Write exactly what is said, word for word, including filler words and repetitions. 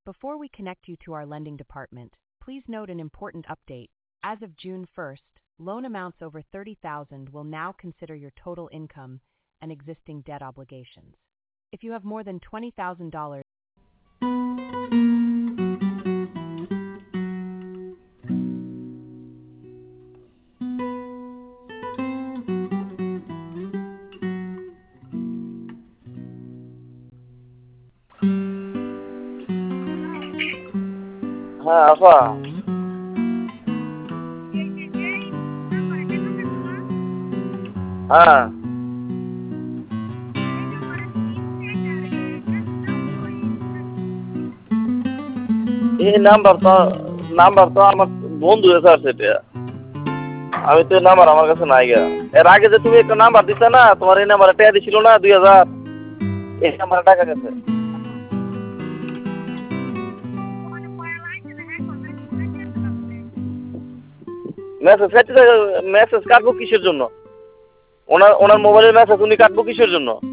Before we connect you to our lending department, please note an important update. As of June first, loan amounts over thirty thousand dollars will now consider your total income and existing debt obligations. If you have more than twenty thousand dollars, হ্যাঁ আফা হ্যাঁ এই number তো number তো আমার বন্ধু এসে আছে এটা আমি তো নাম্বার আমার কাছে নাই গা এর আগে যে তুমি একটা নাম্বার দিতে না তোমার এই নাম্বারে টাকা দিছিল না দুই হাজার এই নাম্বারে টাকা গেছে মেসেজ কাটতে মেসেজ কাটবো কিসের জন্য ওনার ওনার মোবাইলের মেসেজ উনি কাটবো কিসের জন্য